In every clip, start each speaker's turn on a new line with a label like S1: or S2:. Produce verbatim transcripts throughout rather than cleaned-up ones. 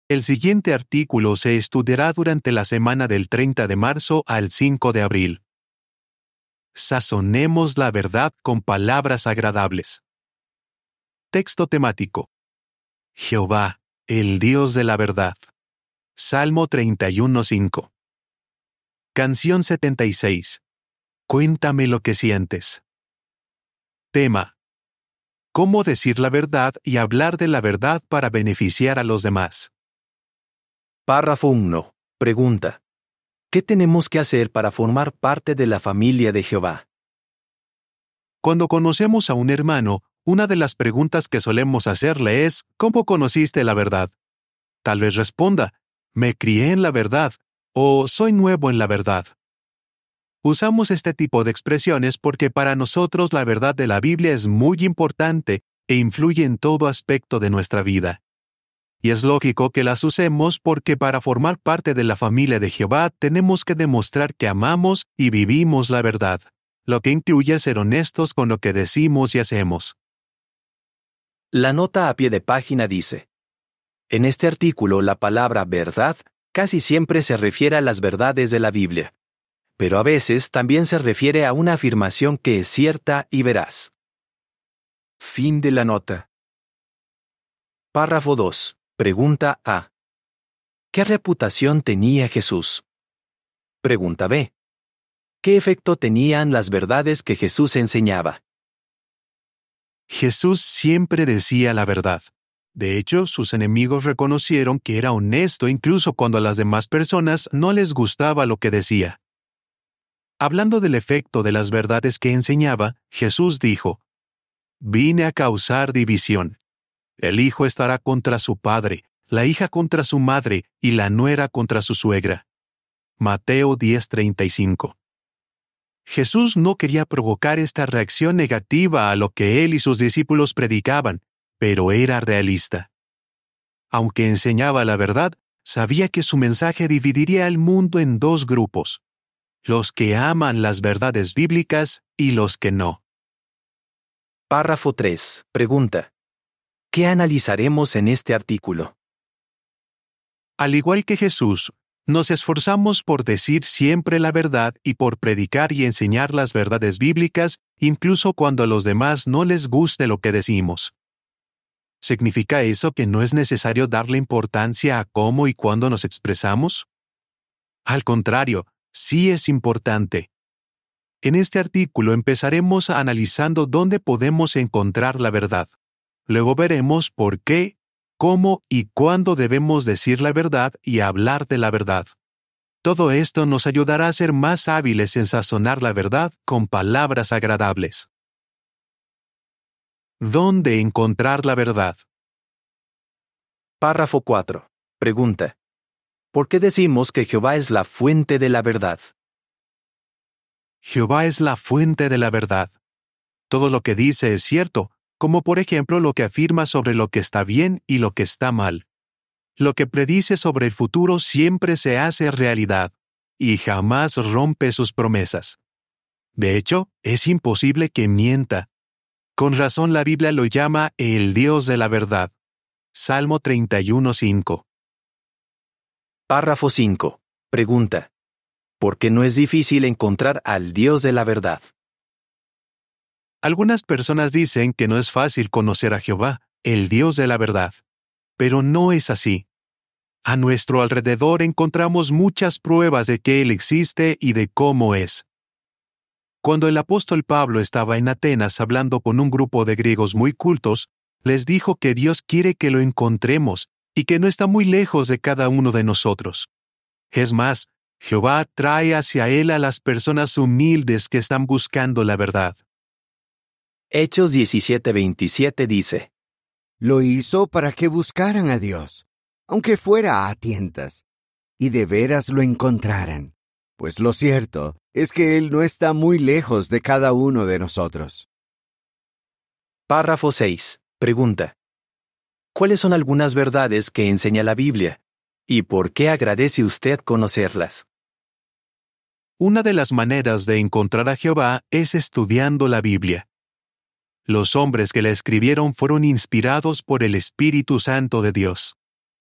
S1: El siguiente artículo se estudiará durante la semana del treinta de marzo al cinco de abril. Sazonemos la verdad con palabras agradables. Texto temático. Jehová, el Dios de la verdad. Salmo treinta y uno, cinco. Canción setenta y seis. Cuéntame lo que sientes. Tema. ¿Cómo decir la verdad y hablar de la verdad para beneficiar a los demás?
S2: Párrafo uno. Pregunta. ¿Qué tenemos que hacer para formar parte de la familia de Jehová?
S1: Cuando conocemos a un hermano, una de las preguntas que solemos hacerle es, ¿cómo conociste la verdad? Tal vez responda, me crié en la verdad, o soy nuevo en la verdad. Usamos este tipo de expresiones porque para nosotros la verdad de la Biblia es muy importante e influye en todo aspecto de nuestra vida. Y es lógico que las usemos porque para formar parte de la familia de Jehová tenemos que demostrar que amamos y vivimos la verdad, lo que incluye ser honestos con lo que decimos y hacemos.
S2: La nota a pie de página dice: en este artículo la palabra verdad casi siempre se refiere a las verdades de la Biblia, pero a veces también se refiere a una afirmación que es cierta y veraz. Fin de la nota. Párrafo dos. Pregunta A. ¿Qué reputación tenía Jesús? Pregunta B. ¿Qué efecto tenían las verdades que Jesús enseñaba?
S1: Jesús siempre decía la verdad. De hecho, sus enemigos reconocieron que era honesto incluso cuando a las demás personas no les gustaba lo que decía. Hablando del efecto de las verdades que enseñaba, Jesús dijo: Vine a causar división. El hijo estará contra su padre, la hija contra su madre y la nuera contra su suegra. Mateo diez, treinta y cinco. Jesús no quería provocar esta reacción negativa a lo que él y sus discípulos predicaban, pero era realista. Aunque enseñaba la verdad, sabía que su mensaje dividiría al mundo en dos grupos: los que aman las verdades bíblicas y los que no.
S2: Párrafo tres. Pregunta. ¿Qué analizaremos en este artículo?
S1: Al igual que Jesús, nos esforzamos por decir siempre la verdad y por predicar y enseñar las verdades bíblicas, incluso cuando a los demás no les guste lo que decimos. ¿Significa eso que no es necesario darle importancia a cómo y cuándo nos expresamos? Al contrario, sí es importante. En este artículo empezaremos analizando dónde podemos encontrar la verdad. Luego veremos por qué, cómo y cuándo debemos decir la verdad y hablar de la verdad. Todo esto nos ayudará a ser más hábiles en sazonar la verdad con palabras agradables. ¿Dónde encontrar la verdad?
S2: Párrafo cuatro. Pregunta. ¿Por qué decimos que Jehová es la fuente de la verdad?
S1: Jehová es la fuente de la verdad. Todo lo que dice es cierto, como por ejemplo lo que afirma sobre lo que está bien y lo que está mal. Lo que predice sobre el futuro siempre se hace realidad, y jamás rompe sus promesas. De hecho, es imposible que mienta. Con razón la Biblia lo llama el Dios de la verdad. Salmo treinta y uno, cinco.
S2: Párrafo cinco. Pregunta. ¿Por qué no es difícil encontrar al Dios de la verdad?
S1: Algunas personas dicen que no es fácil conocer a Jehová, el Dios de la verdad. Pero no es así. A nuestro alrededor encontramos muchas pruebas de que Él existe y de cómo es. Cuando el apóstol Pablo estaba en Atenas hablando con un grupo de griegos muy cultos, les dijo que Dios quiere que lo encontremos y que no está muy lejos de cada uno de nosotros. Es más, Jehová trae hacia Él a las personas humildes que están buscando la verdad.
S2: Hechos diecisiete veintisiete dice:
S3: Lo hizo para que buscaran a Dios, aunque fuera a tientas, y de veras lo encontraran, pues lo cierto es que Él no está muy lejos de cada uno de nosotros.
S2: Párrafo seis. Pregunta. ¿Cuáles son algunas verdades que enseña la Biblia? ¿Y por qué agradece usted conocerlas?
S1: Una de las maneras de encontrar a Jehová es estudiando la Biblia. Los hombres que la escribieron fueron inspirados por el Espíritu Santo de Dios.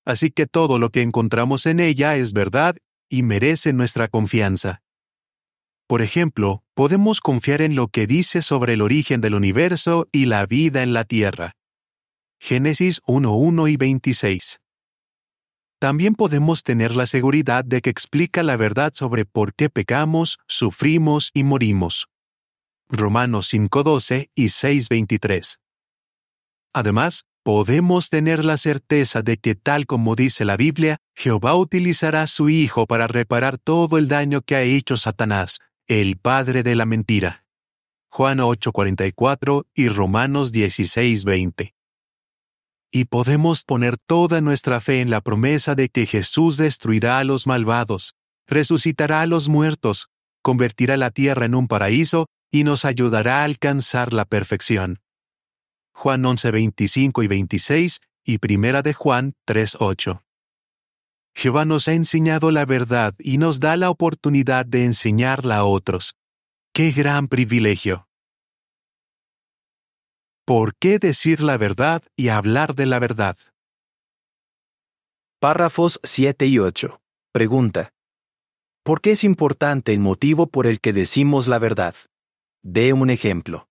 S1: así que todo lo que encontramos en ella es verdad y merece nuestra confianza. Por ejemplo, podemos confiar en lo que dice sobre el origen del universo y la vida en la Tierra. Génesis uno uno y veintiséis. También podemos tener la seguridad de que explica la verdad sobre por qué pecamos, sufrimos y morimos. Romanos cinco doce y seis veintitrés. Además, podemos tener la certeza de que, tal como dice la Biblia, Jehová utilizará a su Hijo para reparar todo el daño que ha hecho Satanás, el padre de la mentira. Juan ocho cuarenta y cuatro y Romanos dieciséis veinte. Y podemos poner toda nuestra fe en la promesa de que Jesús destruirá a los malvados, resucitará a los muertos, convertirá la tierra en un paraíso y nos ayudará a alcanzar la perfección. Juan once veinticinco y veintiséis y Primera de Juan tres ocho. Jehová nos ha enseñado la verdad y nos da la oportunidad de enseñarla a otros. ¡Qué gran privilegio! ¿Por qué decir la verdad y hablar de la verdad?
S2: Párrafos siete y ocho. Pregunta: ¿por qué es importante el motivo por el que decimos la verdad? Dé un ejemplo.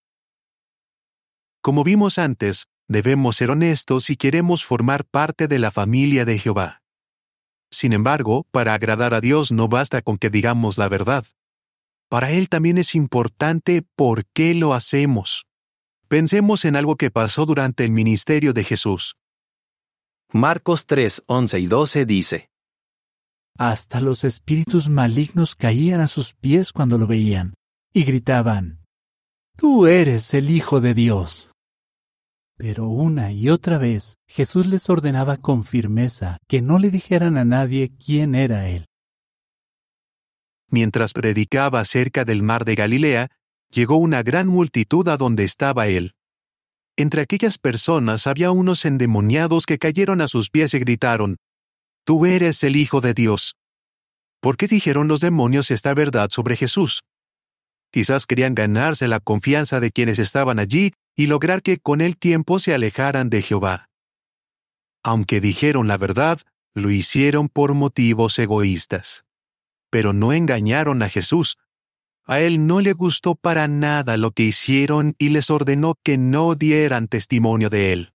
S1: Como vimos antes, debemos ser honestos si queremos formar parte de la familia de Jehová. Sin embargo, para agradar a Dios no basta con que digamos la verdad. Para Él también es importante por qué lo hacemos. Pensemos en algo que pasó durante el ministerio de Jesús.
S2: Marcos tres, once y doce dice:
S4: Hasta los espíritus malignos caían a sus pies cuando lo veían, y gritaban: «Tú eres el Hijo de Dios». Pero una y otra vez Jesús les ordenaba con firmeza que no le dijeran a nadie quién era Él.
S1: Mientras predicaba cerca del mar de Galilea, llegó una gran multitud a donde estaba Él. Entre aquellas personas había unos endemoniados que cayeron a sus pies y gritaron: «Tú eres el Hijo de Dios». ¿Por qué dijeron los demonios esta verdad sobre Jesús? Quizás querían ganarse la confianza de quienes estaban allí y lograr que con el tiempo se alejaran de Jehová. Aunque dijeron la verdad, lo hicieron por motivos egoístas. Pero no engañaron a Jesús. A Él no le gustó para nada lo que hicieron y les ordenó que no dieran testimonio de Él.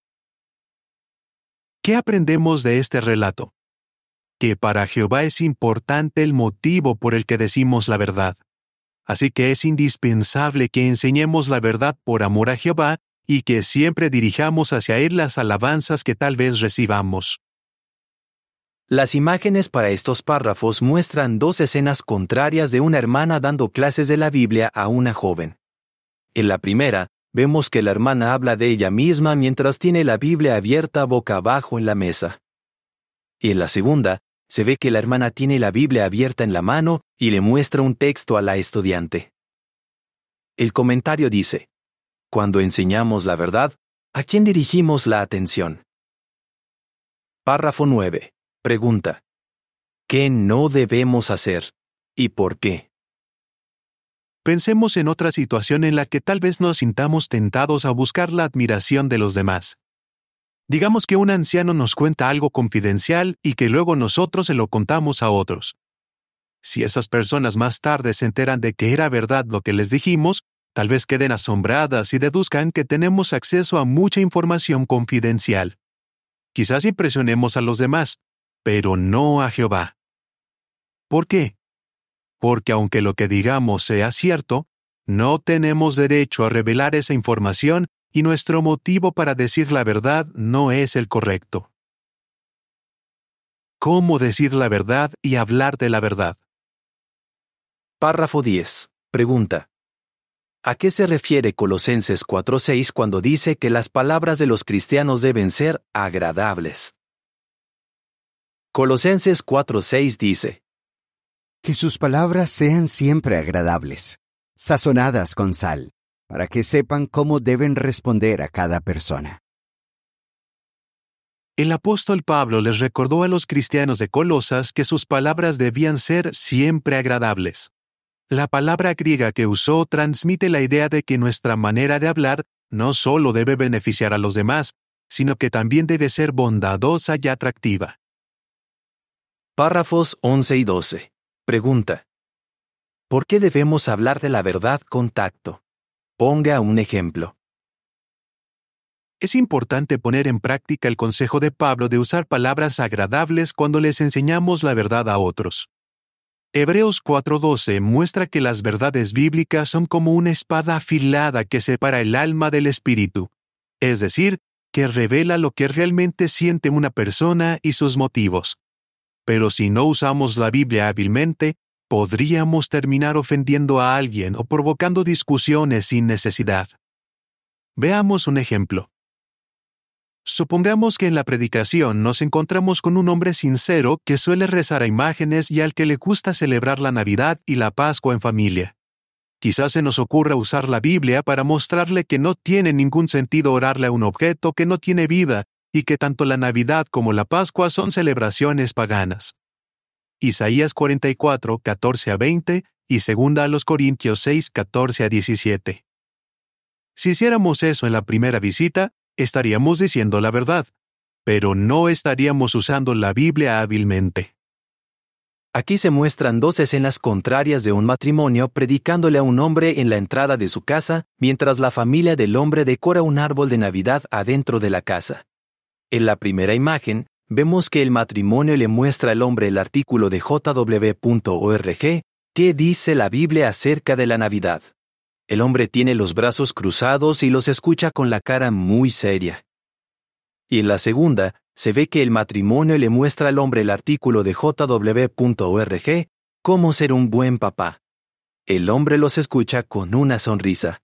S1: ¿Qué aprendemos de este relato? Que para Jehová es importante el motivo por el que decimos la verdad. Así que es indispensable que enseñemos la verdad por amor a Jehová y que siempre dirijamos hacia Él las alabanzas que tal vez recibamos.
S2: Las imágenes para estos párrafos muestran dos escenas contrarias de una hermana dando clases de la Biblia a una joven. En la primera, vemos que la hermana habla de ella misma mientras tiene la Biblia abierta boca abajo en la mesa. Y en la segunda, se ve que la hermana tiene la Biblia abierta en la mano y le muestra un texto a la estudiante. El comentario dice: cuando enseñamos la verdad, ¿a quién dirigimos la atención? Párrafo nueve. Pregunta: ¿qué no debemos hacer y por qué?
S1: Pensemos en otra situación en la que tal vez nos sintamos tentados a buscar la admiración de los demás. Digamos que un anciano nos cuenta algo confidencial y que luego nosotros se lo contamos a otros. Si esas personas más tarde se enteran de que era verdad lo que les dijimos, tal vez queden asombradas y deduzcan que tenemos acceso a mucha información confidencial. Quizás impresionemos a los demás, pero no a Jehová. ¿Por qué? Porque aunque lo que digamos sea cierto, no tenemos derecho a revelar esa información y nuestro motivo para decir la verdad no es el correcto. ¿Cómo decir la verdad y hablar de la verdad?
S2: Párrafo diez. Pregunta: ¿a qué se refiere Colosenses cuatro seis cuando dice que las palabras de los cristianos deben ser agradables? Colosenses cuatro seis dice:
S3: Que sus palabras sean siempre agradables, sazonadas con sal, para que sepan cómo deben responder a cada persona.
S1: El apóstol Pablo les recordó a los cristianos de Colosas que sus palabras debían ser siempre agradables. La palabra griega que usó transmite la idea de que nuestra manera de hablar no solo debe beneficiar a los demás, sino que también debe ser bondadosa y atractiva.
S2: Párrafos once y doce. Pregunta: ¿por qué debemos hablar de la verdad con tacto? Ponga un ejemplo.
S1: Es importante poner en práctica el consejo de Pablo de usar palabras agradables cuando les enseñamos la verdad a otros. Hebreos cuatro doce muestra que las verdades bíblicas son como una espada afilada que separa el alma del espíritu, es decir, que revela lo que realmente siente una persona y sus motivos. Pero si no usamos la Biblia hábilmente, podríamos terminar ofendiendo a alguien o provocando discusiones sin necesidad. Veamos un ejemplo. Supongamos que en la predicación nos encontramos con un hombre sincero que suele rezar a imágenes y al que le gusta celebrar la Navidad y la Pascua en familia. Quizás se nos ocurra usar la Biblia para mostrarle que no tiene ningún sentido orarle a un objeto que no tiene vida y que tanto la Navidad como la Pascua son celebraciones paganas. Isaías cuarenta y cuatro, catorce a veinte y segunda a los Corintios seis, catorce a diecisiete. Si hiciéramos eso en la primera visita, estaríamos diciendo la verdad, pero no estaríamos usando la Biblia hábilmente.
S2: Aquí se muestran dos escenas contrarias de un matrimonio predicándole a un hombre en la entrada de su casa, mientras la familia del hombre decora un árbol de Navidad adentro de la casa. En la primera imagen, vemos que el matrimonio le muestra al hombre el artículo de j w punto org que dice la Biblia acerca de la Navidad. El hombre tiene los brazos cruzados y los escucha con la cara muy seria. Y en la segunda, se ve que el matrimonio le muestra al hombre el artículo de j w punto org, cómo ser un buen papá. El hombre los escucha con una sonrisa.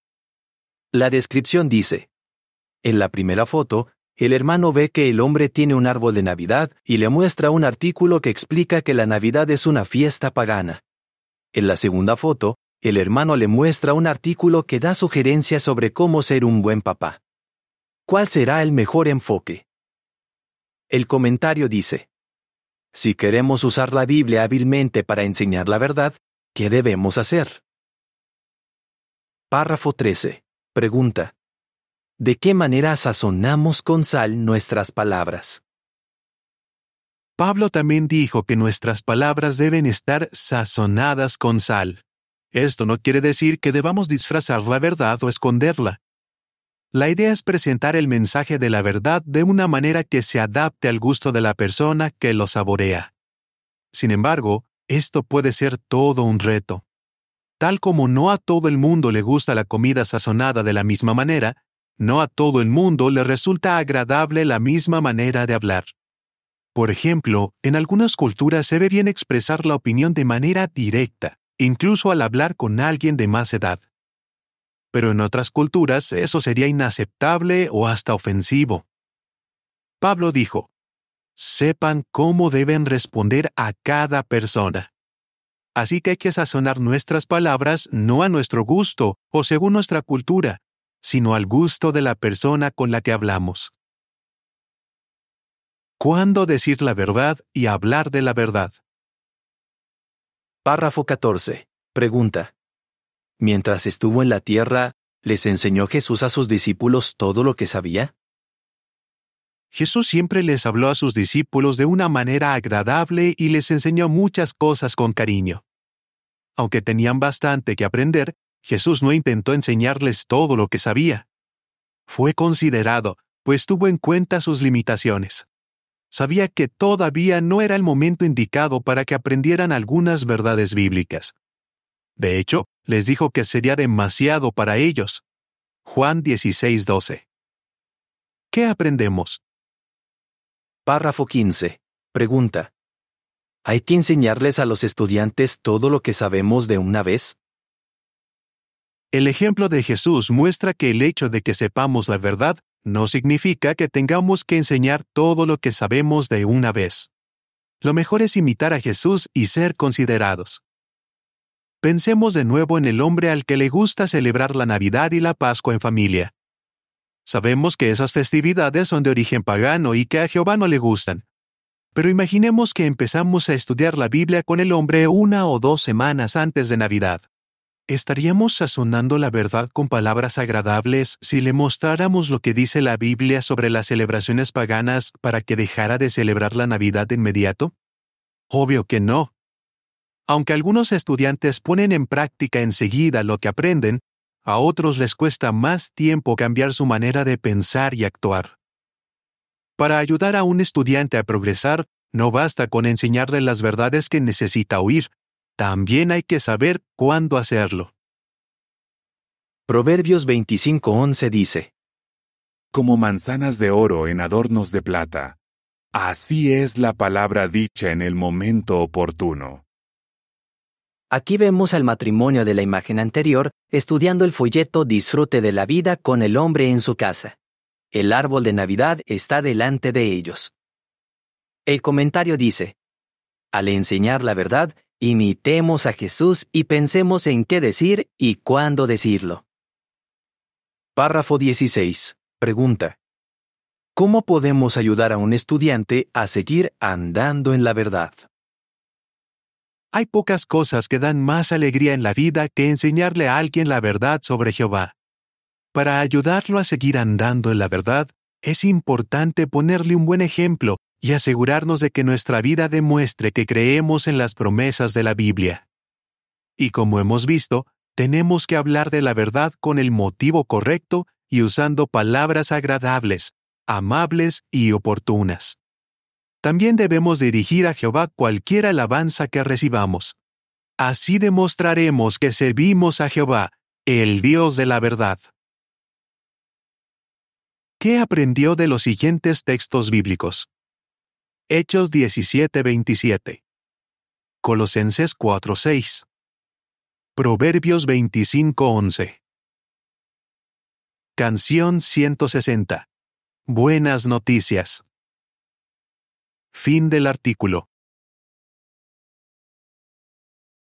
S2: La descripción dice: en la primera foto, el hermano ve que el hombre tiene un árbol de Navidad y le muestra un artículo que explica que la Navidad es una fiesta pagana. En la segunda foto, el hermano le muestra un artículo que da sugerencias sobre cómo ser un buen papá. ¿Cuál será el mejor enfoque? El comentario dice: si queremos usar la Biblia hábilmente para enseñar la verdad, ¿qué debemos hacer? Párrafo trece. Pregunta: ¿de qué manera sazonamos con sal nuestras palabras?
S1: Pablo también dijo que nuestras palabras deben estar sazonadas con sal. Esto no quiere decir que debamos disfrazar la verdad o esconderla. La idea es presentar el mensaje de la verdad de una manera que se adapte al gusto de la persona que lo saborea. Sin embargo, esto puede ser todo un reto. Tal como no a todo el mundo le gusta la comida sazonada de la misma manera, no a todo el mundo le resulta agradable la misma manera de hablar. Por ejemplo, en algunas culturas se ve bien expresar la opinión de manera directa, incluso al hablar con alguien de más edad. Pero en otras culturas eso sería inaceptable o hasta ofensivo. Pablo dijo: sepan cómo deben responder a cada persona. Así que hay que sazonar nuestras palabras no a nuestro gusto o según nuestra cultura, sino al gusto de la persona con la que hablamos. ¿Cuándo decir la verdad y hablar de la verdad?
S2: Párrafo catorce. Pregunta: mientras estuvo en la tierra, ¿les enseñó Jesús a sus discípulos todo lo que sabía?
S1: Jesús siempre les habló a sus discípulos de una manera agradable y les enseñó muchas cosas con cariño. Aunque tenían bastante que aprender, Jesús no intentó enseñarles todo lo que sabía. Fue considerado, pues tuvo en cuenta sus limitaciones. Sabía que todavía no era el momento indicado para que aprendieran algunas verdades bíblicas. De hecho, les dijo que sería demasiado para ellos. Juan dieciséis doce. ¿Qué aprendemos?
S2: Párrafo quince. Pregunta: ¿hay que enseñarles a los estudiantes todo lo que sabemos de una vez?
S1: El ejemplo de Jesús muestra que el hecho de que sepamos la verdad no significa que tengamos que enseñar todo lo que sabemos de una vez. Lo mejor es imitar a Jesús y ser considerados. Pensemos de nuevo en el hombre al que le gusta celebrar la Navidad y la Pascua en familia. Sabemos que esas festividades son de origen pagano y que a Jehová no le gustan. Pero imaginemos que empezamos a estudiar la Biblia con el hombre una o dos semanas antes de Navidad. ¿Estaríamos sazonando la verdad con palabras agradables si le mostráramos lo que dice la Biblia sobre las celebraciones paganas para que dejara de celebrar la Navidad de inmediato? Obvio que no. Aunque algunos estudiantes ponen en práctica enseguida lo que aprenden, a otros les cuesta más tiempo cambiar su manera de pensar y actuar. Para ayudar a un estudiante a progresar, no basta con enseñarle las verdades que necesita oír. También hay que saber cuándo hacerlo.
S2: Proverbios veinticinco once dice:
S5: Como manzanas de oro en adornos de plata, así es la palabra dicha en el momento oportuno.
S2: Aquí vemos al matrimonio de la imagen anterior estudiando el folleto Disfrute de la vida con el hombre en su casa. El árbol de Navidad está delante de ellos. El comentario dice: al enseñar la verdad, imitemos a Jesús y pensemos en qué decir y cuándo decirlo. Párrafo dieciséis. Pregunta: ¿cómo podemos ayudar a un estudiante a seguir andando en la verdad?
S1: Hay pocas cosas que dan más alegría en la vida que enseñarle a alguien la verdad sobre Jehová. Para ayudarlo a seguir andando en la verdad, es importante ponerle un buen ejemplo y asegurarnos de que nuestra vida demuestre que creemos en las promesas de la Biblia. Y como hemos visto, tenemos que hablar de la verdad con el motivo correcto y usando palabras agradables, amables y oportunas. También debemos dirigir a Jehová cualquier alabanza que recibamos. Así demostraremos que servimos a Jehová, el Dios de la verdad. ¿Qué aprendió de los siguientes textos bíblicos? Hechos diecisiete veintisiete. Colosenses cuatro seis. Proverbios veinticinco once. Canción ciento sesenta. Buenas noticias. Fin del artículo.